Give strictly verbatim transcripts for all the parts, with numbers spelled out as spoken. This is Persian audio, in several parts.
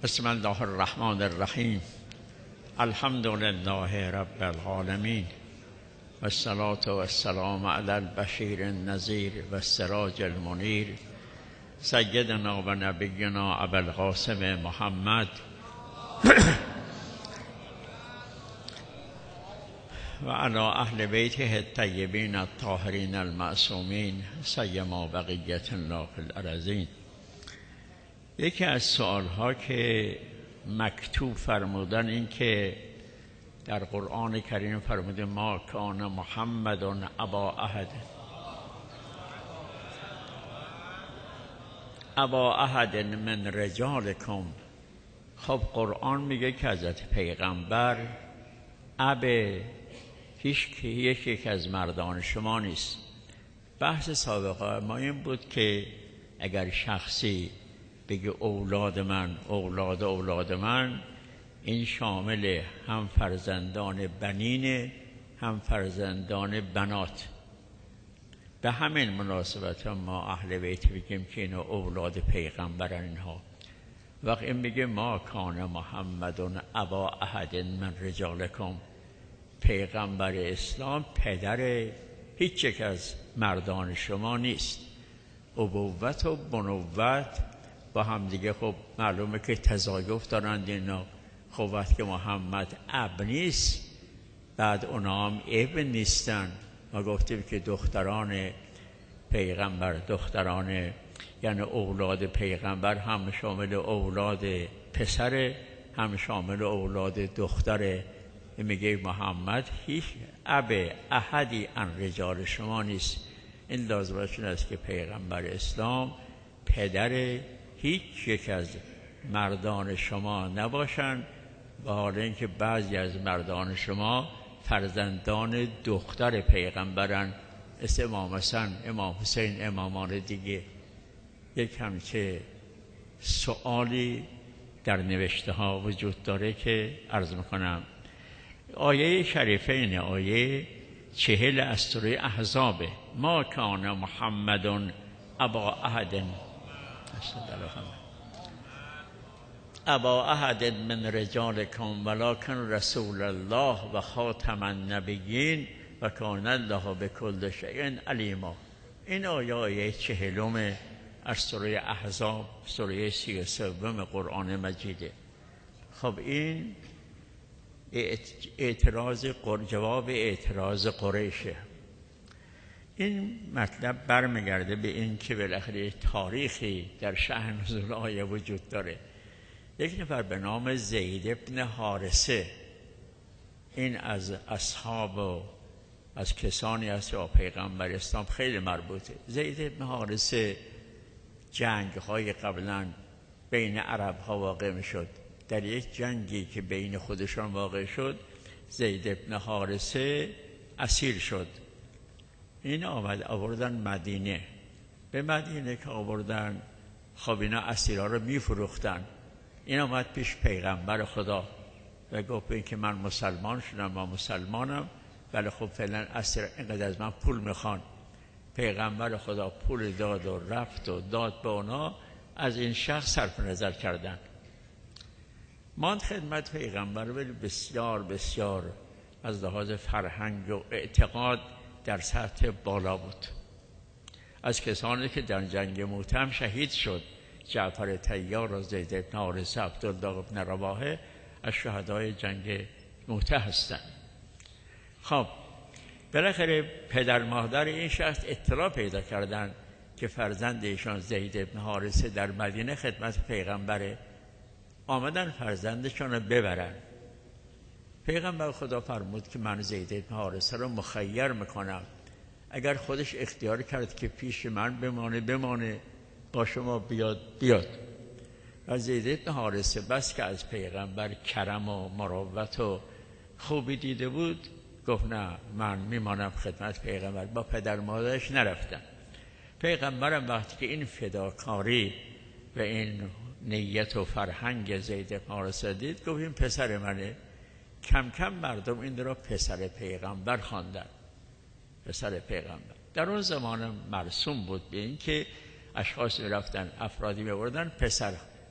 بسم الله الرحمن الرحیم. الحمد لله رب العالمین و الصلاة و السلام علی البشیر النذیر و السراج المنیر سیدنا و نبینا ابوالقاسم محمد و علی اهل بیته الطیبین الطاهرین المعصومین سیما بقیة الله فی الارضین. یکی از سوالها که مکتوب فرمودن این که در قرآن کریم فرموده ما کان محمد ابا احد ابا احد من رجالکم. خب قرآن میگه که حضرت پیغمبر اب هیچ یکی از مردان شما نیست. بحث سابقه ما این بود که اگر شخصی بگه اولاد من اولاد اولاد من، این شامل هم فرزندان بنین هم فرزندان بنات. به همین مناسبت ما اهل بیت بگیم که اینو اولاد پیغمبرن. اینها وقت این میگه ما کان محمد ابا احد من رجالکم، پیغمبر اسلام پدر هیچ یک از مردان شما نیست. ابوت و بنوت با هم دیگه خب معلومه که تضایف دارند اینا. خب وقتی که محمد اب نیست، بعد اونا هم ابن نیستن. ما گفتیم که دختران پیغمبر دختران یعنی اولاد پیغمبر هم شامل اولاد پسره هم شامل اولاد دختره. میگه محمد هیچ اب احدی ان رجال شما نیست. این لازمشون است که پیغمبر اسلام پدر هیچ یک از مردان شما نباشند، و حالا اینکه بعضی از مردان شما فرزندان دختر پیغمبرن، مثل امام حسن، امام حسین، امامان دیگه. یک همچه سوالی در نوشته ها وجود داره که عرض میکنم. آیه شریفه اینه، آیه چهل از سوره احزابه. ما کان محمد ابا احد ابا احد من رجالکم ولکن رسول الله و خاتم النبیین و کان الله بكل شیء علیما. این آیه آیه چهلم از سوره احزاب، سوره سی و سوم قرآن مجیده. خب این اعتراض جواب اعتراض قریشه. این مطلب برمیگرده به این که بالاخره تاریخی در شأن نزول آیه وجود داره. یک نفر به نام زید ابن حارثه، این از اصحاب و از کسانی است که با پیغمبر اسلام خیلی مربوطه. زید ابن حارثه جنگ های قبلا بین عرب ها واقع می شد. در یک جنگی که بین خودشان واقع شد، زید ابن حارثه اسیر شد. این آمد آوردن مدینه. به مدینه که آوردن، خب اینا اسیرها رو میفروختن. این آمد پیش پیغمبر خدا و گفت این که من مسلمان شدم، من مسلمانم، ولی خب فعلا اسیر اینقدر از من پول میخوان. پیغمبر خدا پول داد و رفت و داد به اونا. از این شخص صرف نظر کردن. ماند خدمت پیغمبر، ولی بسیار بسیار از لحاظ فرهنگ و اعتقاد در سطح بالا بود. از کسانی که در جنگ موته هم شهید شد، جعفر طیار و زید بن حارثه، عبدالله بن رواحه از شهدای جنگ موته هستند. خب بالاخره پدر مادر این شخص اطلاع پیدا کردند که فرزند ایشان زید بن حارثه در مدینه خدمت پیغمبره. آمدن فرزندشان رو ببرن. پیغمبر خدا فرمود که من زید بن حارثه رو مخیر میکنم. اگر خودش اختیار کرد که پیش من بمانه بمانه، با شما بیاد بیاد. و زید بن حارثه بس که از پیغمبر کرم و مروت و خوبی دیده بود، گفت نه من میمانم خدمت پیغمبر. با پدر مادرش نرفتن. پیغمبرم وقتی که این فداکاری و این نیت و فرهنگ زید بن حارثه دید، گفت این پسر منه. کم کم مردم این را پسر پیغمبر خواندن. پسر پیغمبر در اون زمان مرسوم بود به این که اشخاص می رفتن افرادی می بردن پسر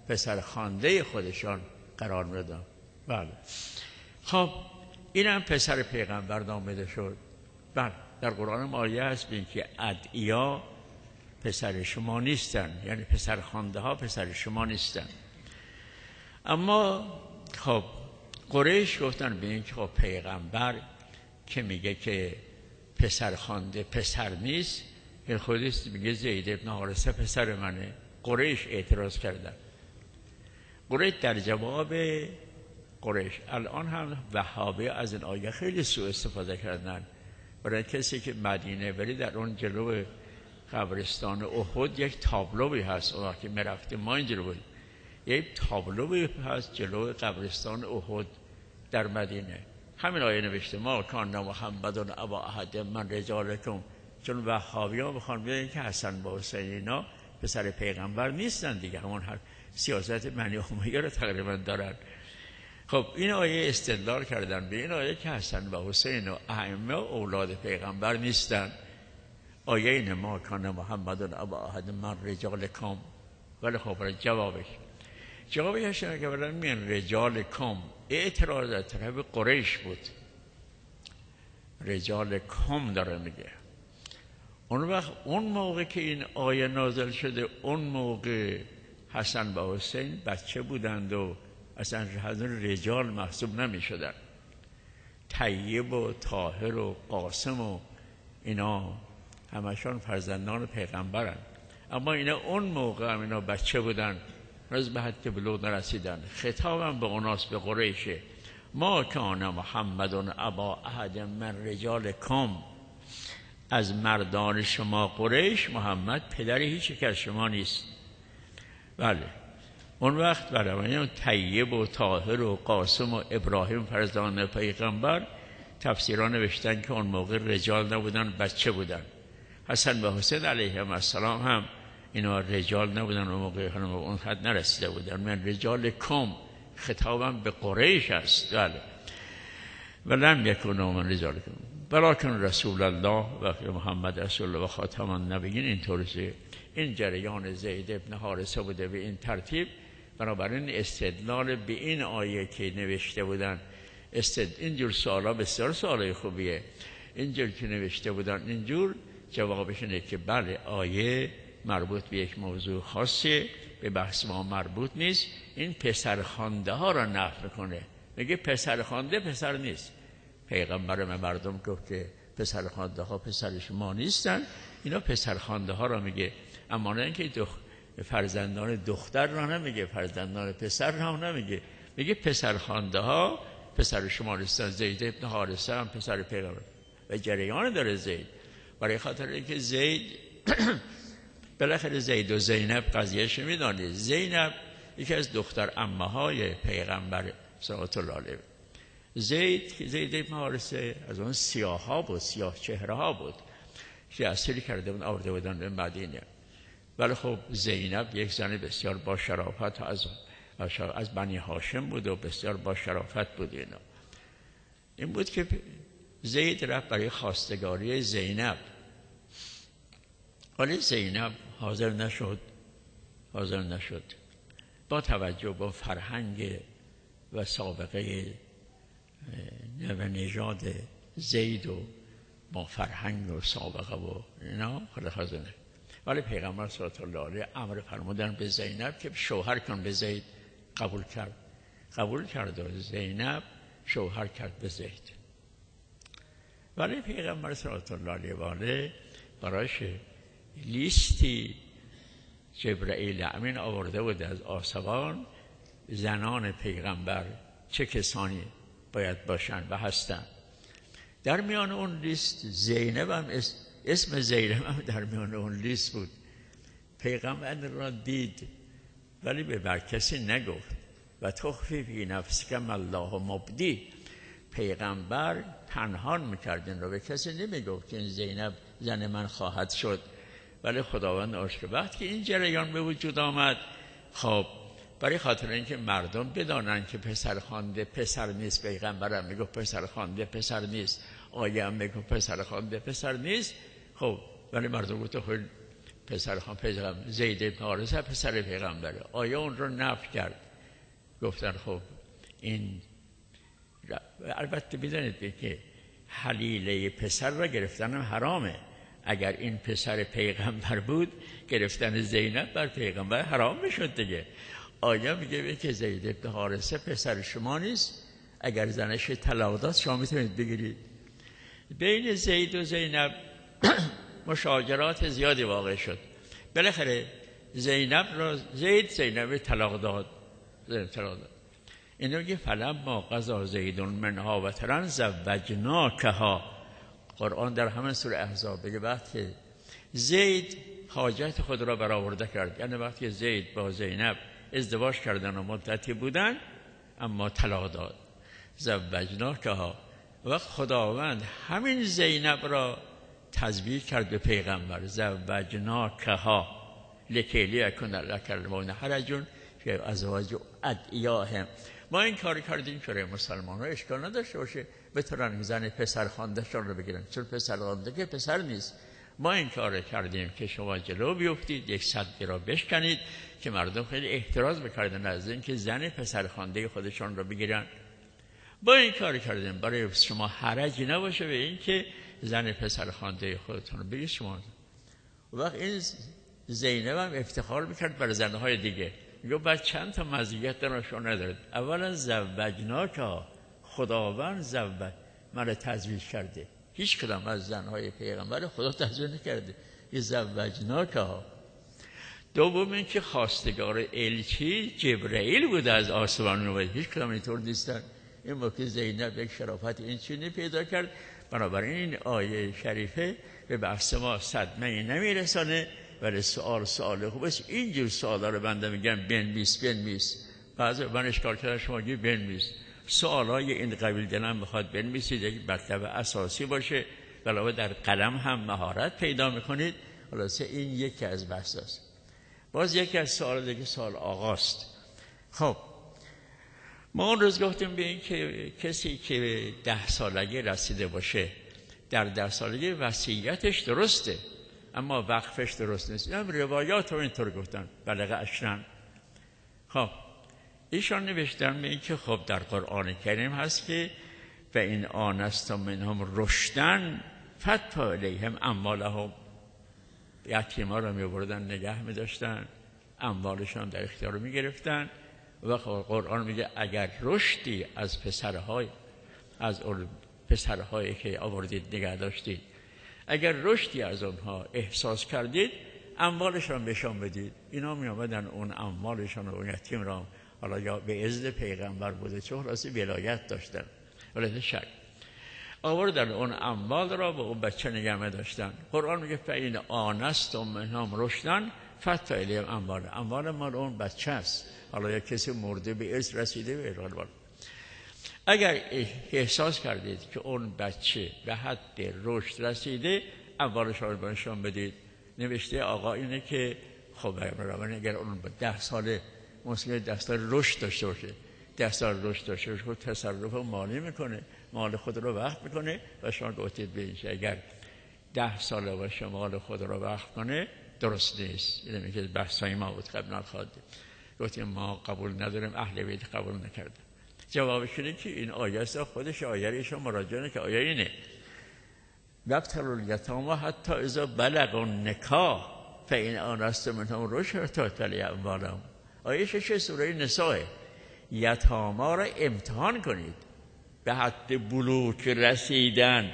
پسر خوانده خودشان قرار میدن. بله خب اینم پسر پیغمبر نامیده شد. بله در قرآن هم آیه هست بین که ادعیا پسر شما نیستن، یعنی پسر خوانده ها پسر شما نیستن. اما خب قریش گفتن به این که خب پیغمبر که میگه که پسر خوانده پسر نیست، این خودش میگه زید ابن حارثه پسر منه. قریش اعتراض کردن. قریش در جواب قریش الان هم وهابی از این آیه خیلی سوء استفاده کردن. برای کسی که مدینه بری در اون جلو قبرستان احد یک تابلوی هست، اون وقتی میرفتیم ما اینجا بود، یک تابلوی هست جلو قبرستان احد در مدینه، همین آیه نوشته ما کان محمد ابا احد من رجالکم. چون وهابی ها بخوان بیان که حسن با حسین اینا پسر پیغمبر نیستن دیگه، همون هر سیاست بنی امیه رو تقریبا دارن. خب این آیه استدلال کردن به این آیه که حسن و حسین و ائمه اولاد پیغمبر نیستن. آیه این ما کان محمد ابا احد من رجالکم. ولی خب برای جوابش جوابش اینه که برای من رجالکم اعتراض از طرف قریش بود. رجالکم داره میگه. اون وقت اون موقع که این آیه نازل شده اون موقع حسن و حسین بچه بودند و اصلا رجال محسوب نمی شدن. طیب و طاهر و قاسم و اینا همشان فرزندان پیغمبرن، اما اینا اون موقع هم اینا بچه بودن، روز به حد بلوغ نرسیدن. خطابم به اوناس به قریشه ما کان محمد ابا احد من رجالکم. از مردان شما قریش محمد پدر هیچ یک از شما نیست. بله اون وقت برای اون طیب و طاهر و قاسم و ابراهیم فرزندان پیغمبر تفسیران نوشتن که اون موقع رجال نبودن، بچه بودن. حسن و حسین علیهم السلام هم اینا رجال نبودن اون موقع، هم اون حد نرسیده بودن. من رجال کم خطابم به قریش است. بله ولن یکونوا من رجال کم ولکن رسول الله و محمد رسول الله و خاتم النبیین. اینطوریه. این جریان زید ابن حارثه بوده به این ترتیب. بنابراین استدلال به این آیه که نوشته بودن استد... اینجور سوالا بسیار سوالای خوبیه. اینجور که نوشته بودن اینجور جوابش اینه که بله آیه مربوط به یک موضوع خاصه، به بحث ما مربوط نیست. این پسر خوانده ها را نفی کنه، میگه پسر خوانده پسر نیست. پیغمبر به مردم گفت که پسر خوانده ها پسر شما نیستن، اینا پسر خوانده ها را میگه. اما نه اینکه دخ... فرزندان دختر را نمیگه، فرزندان پسر را نمیگه، میگه پسر خوانده ها پسر شما نیستن. زید ابن حارثه هم پسر پیغمبر و جریان داره زید، برای خاطر اینکه زید بالاخره زید و زینب قضیهش میدانید. زینب یکی از دختر عمه های پیغمبر صلوات الله علیه. زید زید ابن حارثه از اون سیاه ها بود، سیاه چهره ها بود که اسیر کرده بود آورده بودن به مدینه. ولی خب زینب یک زن بسیار با شرافت از از بنی هاشم بود و بسیار با شرافت بود. اینا این بود که زید رفت برای خواستگاری زینب، ولی زینب حاضر نشد حاضر نشد با توجه با فرهنگ و سابقه و نژاد زید و با فرهنگ و سابقه و اینا خود حاضر نشد. ولی پیغمبر صلی الله علیه امر فرمودن به زینب که شوهر کن به زید. قبول کرد قبول کرد و زینب شوهر کرد به زید. ولی پیغمبر صلی الله علیه و آله براش لیستی جبرئیل امین آورده بود از آسمان، زنان پیغمبر چه کسانی باید باشن و هستن. در میان اون لیست زینب هم اسم, اسم زینب هم در میان اون لیست بود. پیغمبر را دید ولی به بر کسی نگفت. و تخفی فی نفسک ما الله مبدی. پیغمبر پنهان میکرد این رو، به کسی نمیگفت که این زینب زن من خواهد شد. ولی خداوند آشکار وقتی که این جریان به وجود آمد، خب برای خاطر اینکه مردم بدانن که پسر خوانده پسر نیست، پیغمبرم میگه پسر خوانده پسر نیست، آیه هم میگه پسر خوانده پسر نیست. خب ولی مردم گفت خب پسر خان پیغمبر زید بن حارثه پسر پیغمبره. آیا اون رو نفی کرد؟ گفتن خب این البته بدانید که حلیله پسر را گرفتن هم حرامه. اگر این پسر پیغمبر بود گرفتن زینب بر پیغمبر حرام میشد دیگه. آیا میگه که زید بن حارثه پسر شما نیست؟ اگر زنش طلاق داد شما میتونید بگیرید. بین زید و زینب مشاجرات زیادی واقع شد. بالاخره زینب را زید زینب طلاق داد. زینب طلاق داد. اینو میگه فلما قضا زید منها وطرا زوجناکها. قرآن در همین سوره احزاب بگه وقتی زید حاجت خود را برآورده کرد، یعنی وقتی زید با زینب ازدواج کردن و مدتی بودن اما طلاق داد. زوجناکها. و خداوند همین زینب را تزویج کرد به پیغمبر. زوجناکها لکی لیکن لک المؤمنون حرج فی ازواج ادعیاهم. ما این کار کردیم که مسلمان ها اشکال نداشته باشه بتونن زن پسر خواندهشان رو بگیرن، چون پسر خوانده که پسر نیست. ما این کار کردیم که شما جلو بیفتید یک صدقه را بشکنید که مردم خیلی احتراز میکردن از این که زن پسر خوانده خودشان رو بگیرن. با این کار کردیم برای شما حرجی نباشه به این که زن پسر خوانده خودتون رو بگید شما. وقت این زینب هم افتخار میکرد بر زنهای دیگه، میگه بعد چند تا مزیت دارشون ندارد. اولا زوجناکها، خداوند زوج من تزویج کرده، هیچ کدام از زنهای پیغمبر خدا تزویج نکرده. یه زوجناکها. دوم این که خواستگار الچی جبرئیل بوده از آسمان اومد، هیچ کدام اینطور نیستن. این موقع زینب یک شرافت این چینی پیدا کرد. بنابراین این آیه شریفه به بحث ما صدمه نمیرسانه، ولی سوال سوال خوب است. اینجور سوالا رو بنده میگم بنویس بنویس. بعضی من اشکال کردم شما گی بنویس. سوالای این قبیل دلم میخواد بنویسید، یک مطلب اساسی باشه، علاوه در قلم هم مهارت پیدا میکنید. خلاصه این یکی از بحثاست. باز یکی از سوال دیگه سوال آغاست. خب ما اون روز گفتیم به این که کسی که ده سالگی رسیده باشه در ده سالگی وصیتش درسته اما وقفش درست نیست. این هم روایات رو اینطور گفتن بلغ عشرن. خب ایشان نوشتن به این که خب در قرآن کریم هست که و این آنستم منهم رشدن فتح علیهم اموالهم. یتیما رو می بردن نگه می داشتن، اموالشان در اختیار رو می گرفتن. و قرآن میگه اگر رشدی از پسرهای از اون پسرهایی که آوردید نگه داشتید، اگر رشدی از اونها احساس کردید اموالشان بهشان بدید. اینا می آمدن اون اموالشان و اون یتیم را، حالا یا به اذن پیغمبر بوده چون راستی ولایت داشتن ولایت شرع، آوردن اون اموال را به اون بچه نگه داشتن. قرآن میگه فإن آنستم منهم رشدن فتح علیهم اموال. اموال مال اون بچه است، حالا یا کسی مرده به ارث رسیده به ارغال. اگر احساس کردید که اون بچه به حد رشد رسیده اموالش رو بهشون بدید. نوشته آقا اینه که خب اگر اون ده ساله مسلم ده سال رشد داشته باشه ده سال رشد داشته باشه خود تصرف مالی میکنه، مال خود رو وقف میکنه و شما گفتید به اینکه اگر ده ساله باشه مال خود رو وقف کنه درست نیست. اینه میگه بحثای ما بود قبل نخواهد گفتیم ما قبول نداریم، اهل بیت قبول نکردن. جوابش اینه که این آیه است، خودش آیه ایشون مراجعه که آیه اینه وابتلوا الیتامی حتی اذا بلغوا النکاح فإن آنستم منهم رشدا فآتوا اموالهم. آیه شش سوره نساء. یتاما را امتحان کنید به حد بلوغ رسیدن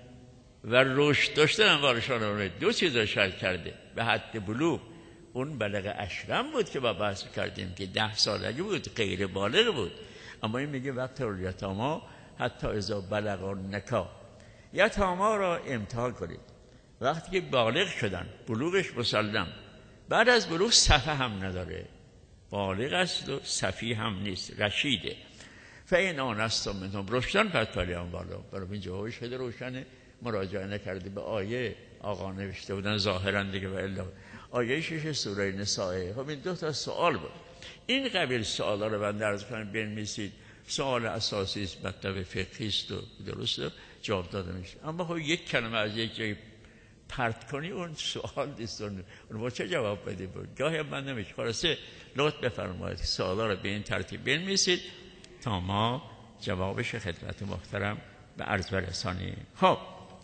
و رشد داشتن اموالشان رو. دو چیز رو شرط کرده به حد بلوغ. اون بلغ اشرم بود که با بحث کردیم که ده سالگی بود، غیر بالغ بود. اما این میگه وابتلوا الیتامی حتی اذا بلغوا النکاح. یتاما را امتحان کنید وقتی که بالغ شدن، بلوغش مسلم، بعد از بلوغ صفه هم نداره، بالغ است و صفی هم نیست، رشیده. فإن آنستم منهم رشدا فآتوا اموالهم. برای این جوابش خیلی روشنه، مراجعه نکرده به آیه آقا نوشته بودن ظاهرا دیگه و الا آیه شش سوره نساء. خب این دو تا سوال بود. این قبیل سوالا رو بنده عرض کنم بنویسید. سوال اساسی است، مطلب فقهی است و درسته جواب داده میشه. اما خب یک کلمه از یک جای پرت کنی اون سوال نیست، اون با چه جواب بدی بود. گاهی من نمیشه. خلاصه لطف بفرمایید سوالا رو به این ترتیب بنویسید تا ما جوابش خدمت محترم به عرض برسانیم. خب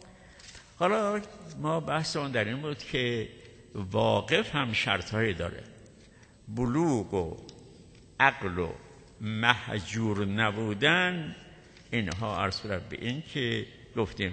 حالا ما بحثمون در این بود که واقف هم شرطهایی داره. بلوغ و عقل و مهجور نبودن، اینها عرض کنم به این که گفتیم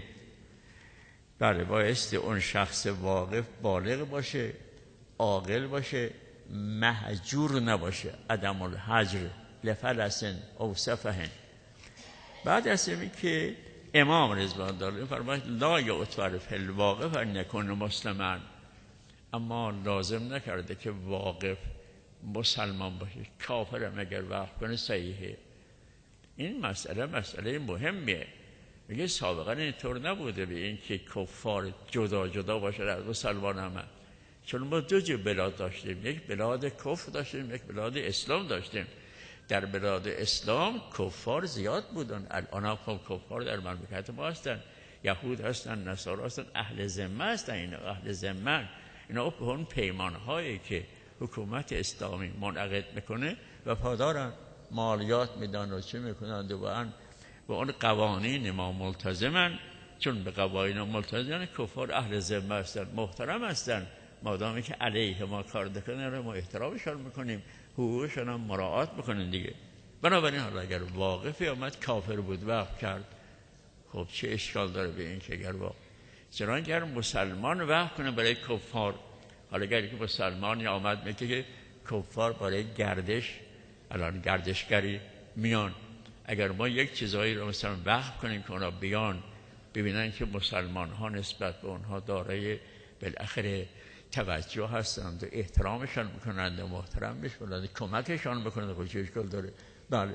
بله بایستی اون شخص واقف بالغ باشه، عاقل باشه، مهجور نباشه، عدم الحجر لفلسن او سفهن. بعد از این که امام رضوان الله فرماید لا یعتبر فی الواقف ان یکون مسلما، اما لازم نکرده که واقف مسلمان باشه. کافر اگر وقف کنه صحیحه. این مسئله مسئله مهمیه. میگه سابقا اینطور نبوده به این که کفار جدا جدا باشه از مسلمان هم. چون ما دو جور بلاد داشتیم، یک بلاد کفر داشتیم، یک بلاد اسلام داشتیم. در بلاد اسلام کفار زیاد بودن، الان هم کفار در مملکت ما هستن، یهود هستن، نصارا هستن، اهل ذمه هستن. اینا اهل ذمه، اینا به اون پیمانهایی که حکومت اسلامی منعقد میکنه وفادارن، مالیات میدن و چه میکنن و ان و اون قوانین ما ملتزمن. چون به قوانین ملتزمن کفار اهل ذمه هستن، محترم هستن. مادامی که علیه ما کار نکنه ما احترامشون میکنیم، حقوقشون هم مراعات میکنن دیگه. بنابراین حالا اگر واقفی آمد کافر بود وقف کرد، خب چه اشکال داره به این که اگر واقف چرا اگر مسلمان وقف کنه برای کفار. حالا اگر که مسلمانی آمد میگه که کفار برای گردش الان گردشگری میان، اگر ما یک چیزایی رو مثلا وقف کنیم که اونا بیان ببینن که مسلمان ها نسبت به اونها دارای بالاخره توجه هستند و احترامشان میکنند و محترم بشن، کمکشان بکنند، خب چه اشکال داره. بله.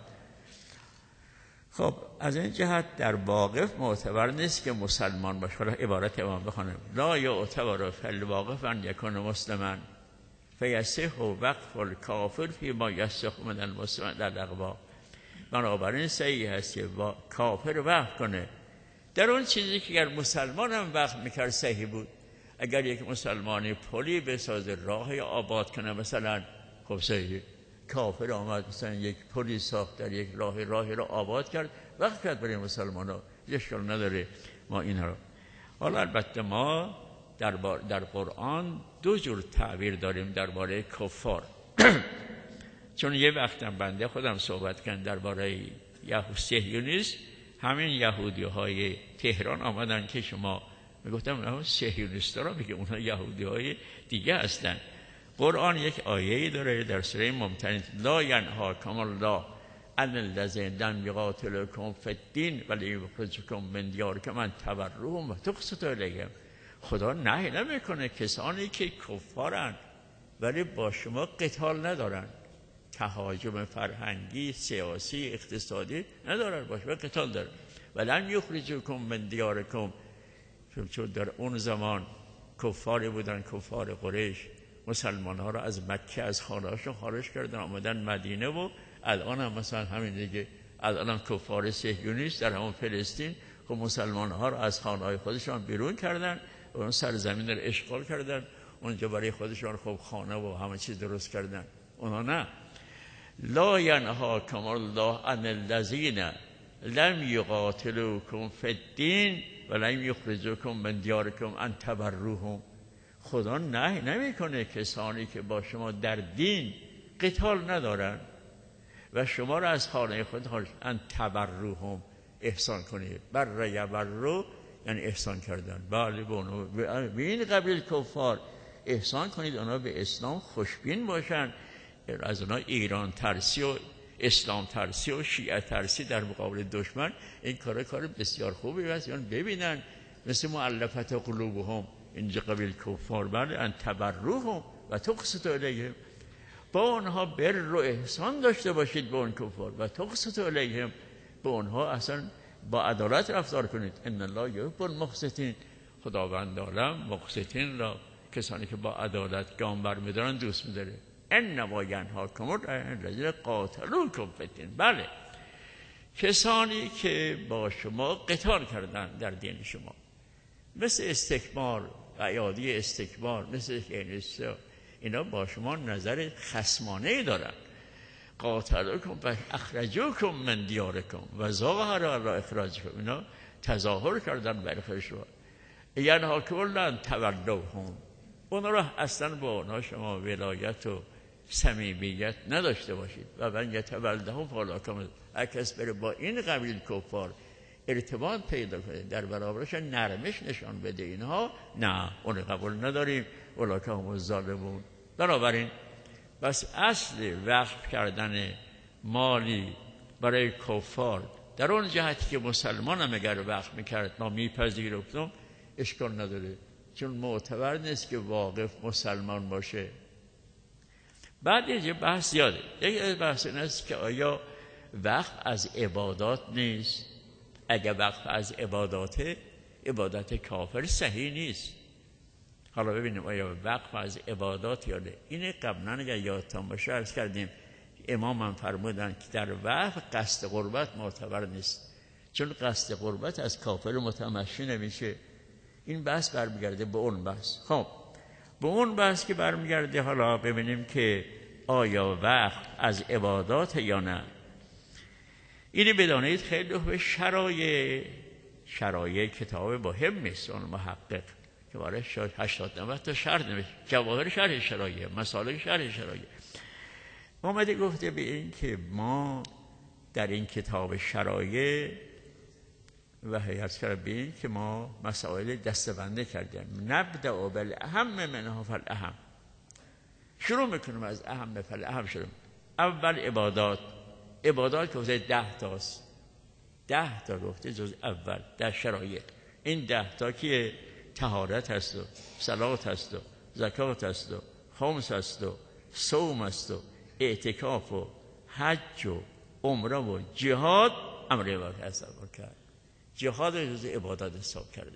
خب از این جهت در واقف معتبر نیست که مسلمان باشه. حالا عبارت امام بخونم لا یعتبر فی الواقف ان یکون مسلما فیصح وقف الکافر فیما یصح من المسلم در الاقوا. بنابراین صحیح هست که کافر وقف کنه در اون چیزی که اگر مسلمان هم وقف میکرد صحیح بود. اگر یک مسلمانی پلی بسازه، راهی آباد کنه مثلا، خب صحیحه. کافر آمد مثلا یک پلی ساخت در یک راهی راهی رو آباد کرد، وقف کرد برای مسلمان ها، اشکال نداره ما اینها رو. حالا البته ما در, در قرآن دو جور تعبیر داریم درباره کفار. چون یه وقتم بنده خودم صحبت کردم درباره یهود صهیونیست، همین یهودی های تهران آمدن که شما میگفتم اونها صهیونیستا را میگه، اونها یهودی های دیگه هستن. قرآن یک آیه‌ای داره در سوره ممتحنه لا ینهاکم الله عن الذین لم یقاتلوکم فی الدین و لیخرجوکم من دیارکم ان تبروهم و تقسطوا الیهم. خدا نهی نمیکنه کسانی که کفارن ولی با شما قتال ندارن، تهاجم فرهنگی، سیاسی، اقتصادی ندارن، با شما قتال دارن. و لم یخرجوکم من دیارکم، چون در اون زمان کفاری بودن، کفار قریش، مسلمان ها را از مکه از خانه‌هاشون خارج کردن آمدن مدینه و الان هم مثلا همین دیگه، الان هم کفار صهیونیست در همون فلسطین که مسلمان ها را از خانه‌های خودشان بیرون کردن و اون سرزمین رو اشغال کردن، اونجا برای خودشان خب خانه و همه چیز درست کردن. اونا نه. لا ینهاکم الله عن الذین لم یقاتلوکم فی الدین و لم یخرجوکم من دیارکم ان تبروهم. خدا نه نمیکنه کسانی که با شما در دین قتال ندارن و شما را از خانه خود خارج ان تبروهم احسان کنید. بر یبرو یعنی احسان کردن. بله به اونها به این قبیل کفار احسان کنید، اونا به اسلام خوشبین باشن. از اونا ایران ترسی و اسلام ترسی و شیعه ترسی در مقابل دشمن، این کار کار بسیار خوبی است. یعنی ببینن مثل مؤلفه قلوبهم، اینجا قبیل کفار بله ان تبروهم و تقسطوا الیهم، با اونها بر و احسان داشته باشید به اون کفار و تقسطوا الیهم، به اونها اصلا با عدالت رفتار کنید. ان الله یحب المقسطین، خداوند عالم مقسطین را، کسانی که با عدالت گام برمی‌دارن دوست می‌داره. انما ینهاکم الذین قاتلوکم فی الدین، بله کسانی که با شما قتال کردن در دین شما، مثل استکبار ایادی استکبار مثل کینیستا، اینا با شما نظر خصمانه دارن. قاتلوکم و اخرجوکم من دیارکم و ظاهر علی اخراجکم، اینا تظاهر کردن بر شما. ینها کلا تولوهم، اونا را اصلا با اونا شما ولایت و صمیمیت نداشته باشید. و من یتولهم فالاکم، اکس بره با این قبیل کفار ارتباط پیدا کنه، در برابرش نرمش نشان بده، اینها نه، اون قبول نداریم، اولاکه هم الظالمون. بنابراین بس اصل وقف کردن مالی برای کفار در اون جهتی که مسلمان هم اگر وقف میکرد ما میپذیرفتم، اشکال نداره، چون معتبر نیست که واقف مسلمان باشه. بعد یه بحث زیاده. یک بحث این است که آیا وقف از عبادات نیست؟ اگر وقف از عباداته، عبادت کافر صحیح نیست. حالا ببینیم آیا وقف از عبادات یا نه. این قبلا اگر یادتان باشه عرض کردیم، امام هم فرمودن که در وقف قصد قربت معتبر نیست، چون قصد قربت از کافر متمشی نمیشه. این بحث برمیگرده به اون بحث. خب به اون بحث که برمیگرده، حالا ببینیم که آیا وقف از عبادات یا نه. اینی بدانید خیلی به شرایع شرایع کتاب مهم است. اون محقق که برای هشتاد نود تا شرح نوشت، جواهر شرح شرایع، مسالک شرح شرایع، اومده گفته به این که ما در این کتاب شرایع و هیئت کرده به این که ما مسائل دسته‌بندی کردیم. نبدأ بالاهم منها فالاهم، شروع میکنیم از اهم فالاهم. شروع اول عبادات. عبادات گفته ده تاست، ده تا گفته جز اول در شرایع. این ده تا که طهارت هست و صلات هست و زکات هست و خمس هست و صوم هست و اعتکاف و حج و عمره و جهاد، امر عبادت حساب کرد. جهاد رو جز عبادات حساب کرده.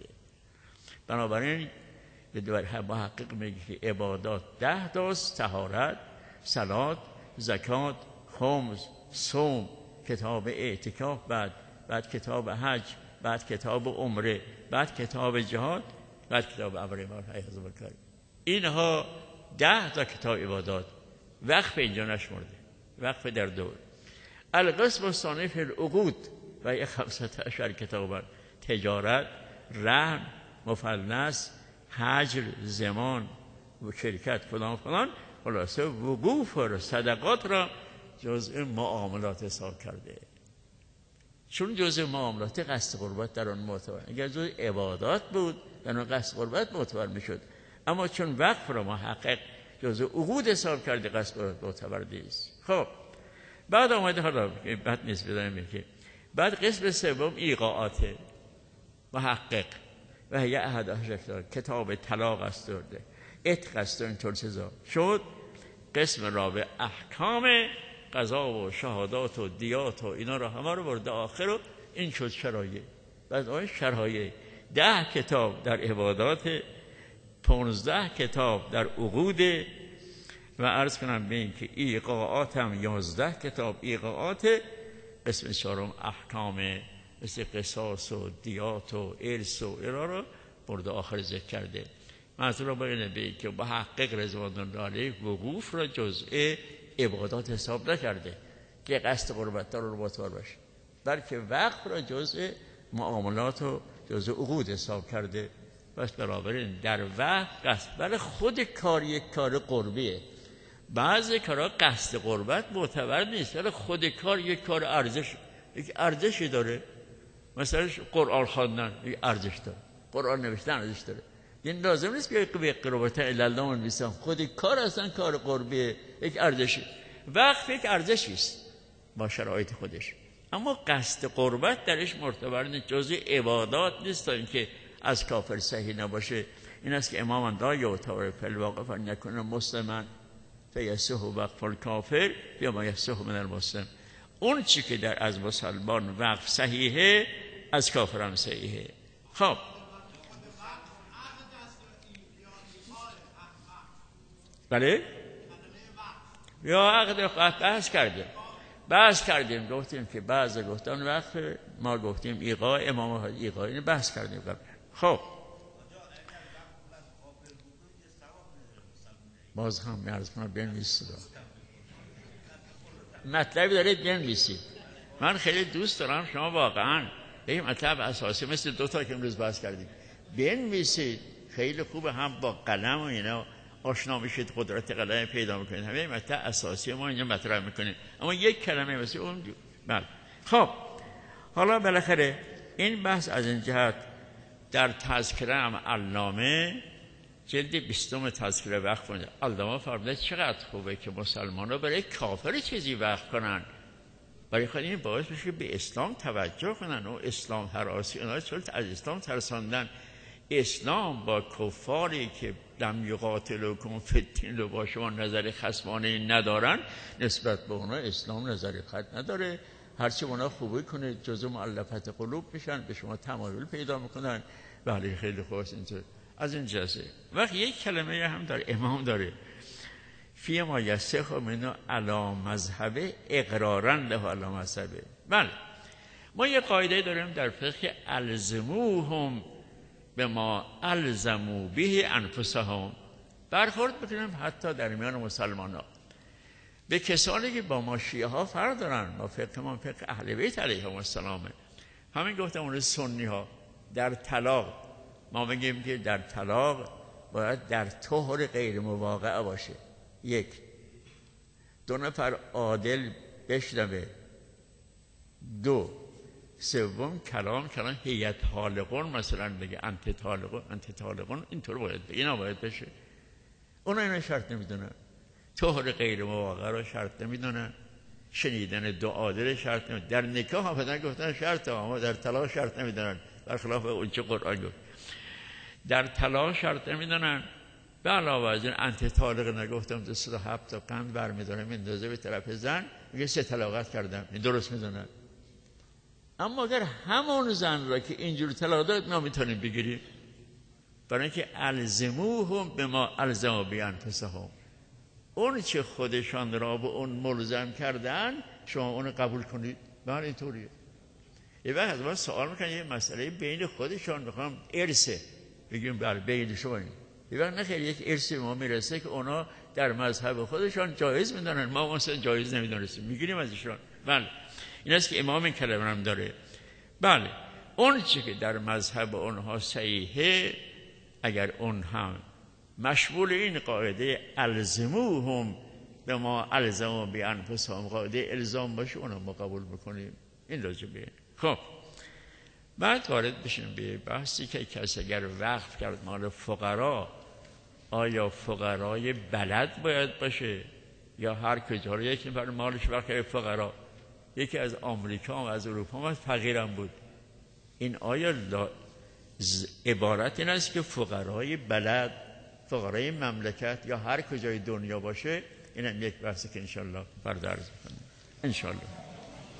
بنابراین به محقق میگه که عبادات ده تاست: طهارت، صلات، زکات، خمس، صوم، کتاب اعتکاف، بعد بعد کتاب حج، بعد کتاب عمره، بعد کتاب جهاد، بعد کتاب امر عبادت حساب کرد. اینها ده تا کتاب عبادات. وقف اینجا نشمرده، وقف در دور. القسم الثانی فی العقود و یک خمسة عشر کتابا: تجارت، رهن، مفلس، حجر، زمان و شرکت فلان فلان. خلاصه وقوف و صدقات را جزء معاملات حساب کرده، چون جزء معاملات قصد قربت در آن معتبر. اگر جزء عبادات بود در آن قصد قربت معتبر میشد، اما چون وقف را محقق جزء عقود حساب کرده قصد قربت معتبر نیست. خب بعد آمده، حالا بعد نیست بدانیم که بعد قسم سوم ایقاعاته. محقق و هی احد عشر کتاب طلاق است، عتق است، اینطور چیزا شد. قسم رابع احکام قضا و شهادات و دیات و اینا رو همه رو برده آخر و این شد شرایع. بعد آن شرایع ده کتاب در عبادات، پانزده کتاب در عقود و عرض کنم به این که ایقاعات هم یازده کتاب ایقاعات. قسم چهارم احکام مثل قصاص و دیات و ارث و اینا رو برده آخر ذکر کرده. منظور با اینه به که محقق رضوان الله علیه وقوف را جزء عبادات حساب نکرده که قصد قربت دار رو معتبر باشه، بلکه وقف را جزء معاملات و جزء عقود حساب کرده. بس بنابراین در وقف قصد، ولی خود کار یک کار قربیه. بعضی کارها قصد قربت معتبر نیست، ولی خود کار یک کار ارزش، یک ارزشی داره. مثلا قرآن خواندن یک ارزش داره، قرآن نوشتن ارزش داره. این لازم نیست که به قربت الا الله نویسن، خود کار اصلا کار قربیه، یک ارزشی. وقف یک ارزشی است با شرایط خودش، اما قصد قربت درش معتبر نیست، جزء عبادات نیست تا اینکه از کافر صحیح نباشه. این است که امام لا یعتبر فی الواقف ان یکون مسلما فیصح وقف الکافر یا ما یصح من المسلم. اون چی که در از مسلمان وقف صحیحه از کافر هم صحیحه. خب بله یا عقد وقت بحث کردیم بحث کردیم گفتیم که بعضی گفتن وقف، ما گفتیم ایقاع، امام ایقاع، اینو بحث کردیم قبل. خب باز هم عرض کنم بنویسید، مطلبی دارید بنویسید. من خیلی دوست دارم شما واقعا یک مطلب اساسی مثل دو تا که امروز بحث کردیم بنویسید. خیلی خوبه، هم با قلم و اینا آشنا میشید، قدرت قلم پیدا میکنید، همه مطلب اساسی ما اینجا مطرح میکنیم، اما یک کلمه مثل اون. بله خب حالا بالاخره این بحث از این جهت در تذکره هم علامه جلد بیستم تذکره وقف کنید. علامه فرموده چقدر خوبه که مسلمان ها برای کافر چیزی وقف کنن، برای خود این باعث بشه به اسلام توجه کنن و اسلام هراسی اونها چلت از اسلام ترساندن. اسلام با کفاری که لم یقاتلوکم فی الدین رو با شما نظر خصمانه ندارن، نسبت به اونا اسلام نظر خط نداره. هرچی اونا خوبی کنه جزء مؤلفت قلوب میشن، به شما تمایل پیدا میکنن. بله خیلی خوبه اینطور. از این جزه وقت یک کلمه هم داره امام داره فی ما یسخ منو علی مذهب اقرارا له علی مذهبه. بله ما یه قاعده داریم در فقه الزموهم به ما الزمو به انفسهم، برخورد بکنیم حتی در میان مسلمان ها به کسانی که با ما شیعه ها فرق دارن. ما فقه ما فقه اهل بیت علیهم السلامه. همین گفتم اون سنی ها در طلاق ما میگیم که در طلاق باید در طهر غیر مواقعه باشه. یک دو نفر عادل بشنوه. دو سوم کلام کلام هیئت طالقون مثلا بگه انت طالقون انت طالقون اینطور باید بگه، اینا باید بشه. اونا اینا شرط نمیدونن، طهر غیر مواقعه رو شرط نمیدونن، شنیدن دو عادل شرط نمیدونن. در نکاح ها بدن گفتن شرط، اما در طلاق شرط نمیدونن، برخلاف اون چه قرآن گفت. در طلاق شرط نمیدونن. به علاوه از این انت طالق نگفتم دو سه هفت تا قند برمیداره میندازه به طرف زن، میگه سه طلاقت کردم، این درست میدونن. اما اگر همون زن را که اینجور طلاق داد ما میتونیم بگیریم، برای اینکه الزموهم به ما الزموا بانفسهم، اون چه خودشان را به اون ملزم کردن شما اون قبول کنید. بله اینطوریه. یه وقت از ما سوال میکنن یه مسئله بین خودشان میخوام ارثه، بگیم بله بین شما این. یه وقت نخیر یک ارثی ما میرسه که اونا در مذهب خودشان جایز میدونن، ما مثلا جایز نمیدونستیم، میگیریم ازشون. بله این است که امام این کلمه هم داره. بله اون چی که در مذهب اونها صحیحه، اگر اون هم مشمول این قاعده الزموهم به ما الزموا بانفسهم قاعده الزام باشه، اونها ما قبول بکنیم. این راجبه. خب بعد وارد بشیم به بحثی که کسی اگر وقف کرد مال فقرا، آیا فقرای بلد باید باشه یا هر کجا رو یکی بر مالش وقف کرد فقرا؟ یکی از آمریکا و از اروپا هم فقیرم بود. این آیا لا... عبارت این است که فقرای بلد، فقرای مملکت یا هر کجای دنیا باشه؟ این هم یک بحثی که انشالله فردا عرض کنیم انشالله.